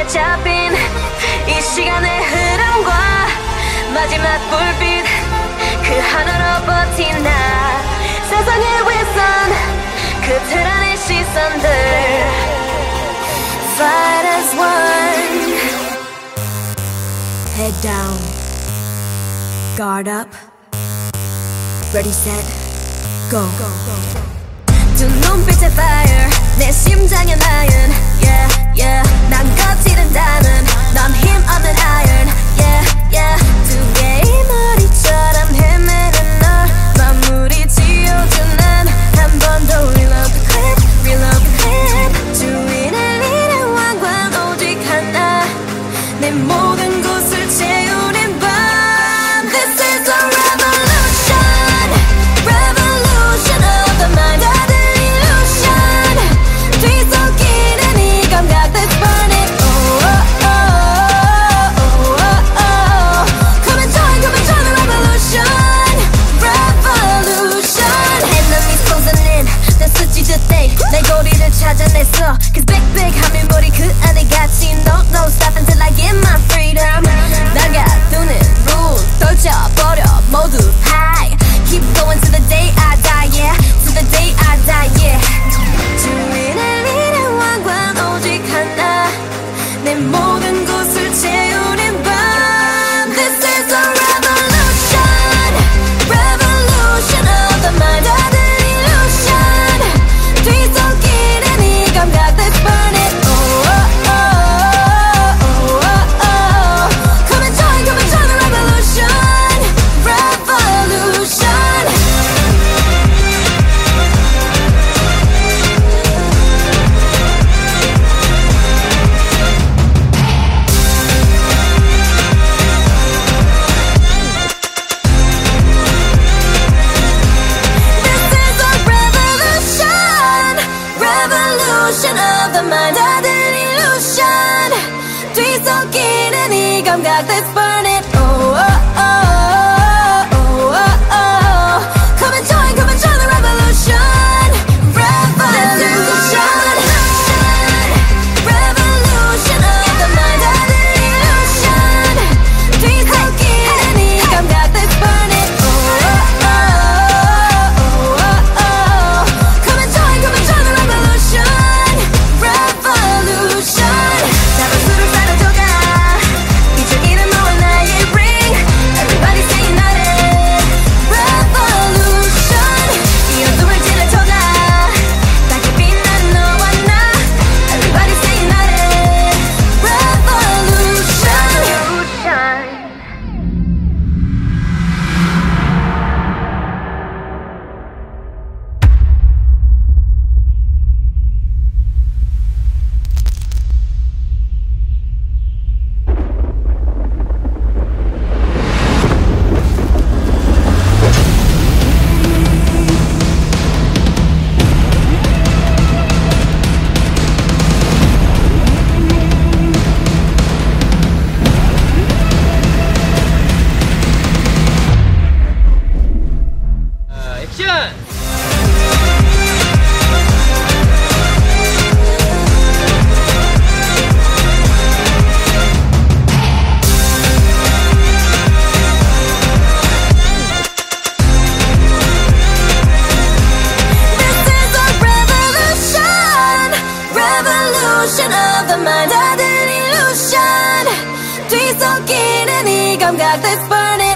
붙잡힌 이 시간의 흐름과 마지막 불빛 그 하나로 버틴 나 세상의 윗선 그 틀 안의 시선들 Fight as one Head down Guard up Ready set Go 두 눈빛의 fire 내 심장의 lion Yeah yeah 난 거칠은다는 넌 힘 없는 iron Yeah yeah 두 개의 머리처럼 헤매는 널 마무리 지어준 난 한 번 더 reload the clip reload the clip 주위를 이는 왕관 오직 하나 내 모든 곳을 채우는 밤 This is a revolution Revolution of the mind 다들 illusion 뒤섞이는 이 감각 Let's burn it oh oh oh oh oh oh Come and join the revolution Revolution Enemies closing in 난 스치듯해 내 고리를 찾아냈어 Cause big big 하늘머리 그 안에 갇힌 No no stop until I get my freedom 나가두는 rule 떨쳐버려 모두 high Keep going to the day I die yeah To the day I die yeah 주위를 이는 왕관 오직 하나 내 모든 곳을 채우는 밤 This is a revolution Revolution of the mind 다들 illusion 뒤섞이는 이 감각 Let's burn it oh oh oh oh oh oh Come and join the revolution Revolution Revolution of the mind 다들 illusion 뒤섞이는 이 감각 Let's burn it oh oh oh oh oh oh Come and join the revolution Revolution Revolution of the mind 다들 illusion 뒤섞이는 이 감각 Let's burn it oh oh oh oh oh Come and join the revolution Revolution 자본수를 쌓아줘가 이쪽이는 너와 나의 ring Everybody saying 나를 Revolution 이 어둠을 지나쳐가 밝게 빛난 너와 나 Everybody saying 나를 Revolution You shine 액션! This is a revolution Revolution of the mind 다들 illusion 뒤섞이는 이 감각 Let's burn it